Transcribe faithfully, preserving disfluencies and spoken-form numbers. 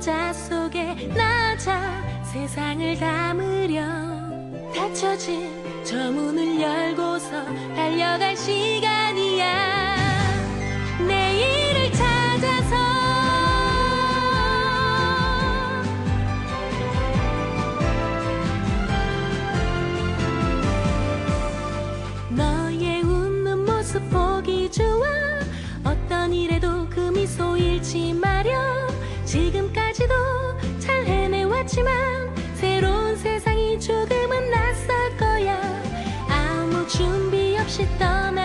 모자 속에 낮아 세상을 담으려 닫혀진 저 문을 열고서 달려갈 시간이야. 내일을 찾아서 너의 웃는 모습 보기 좋아. 어떤 일에도 그 미소 잃지 마렴. 지금까지도 잘 해내왔지만 새로운 세상이 조금은 낯설 거야. 아무 준비 없이 떠나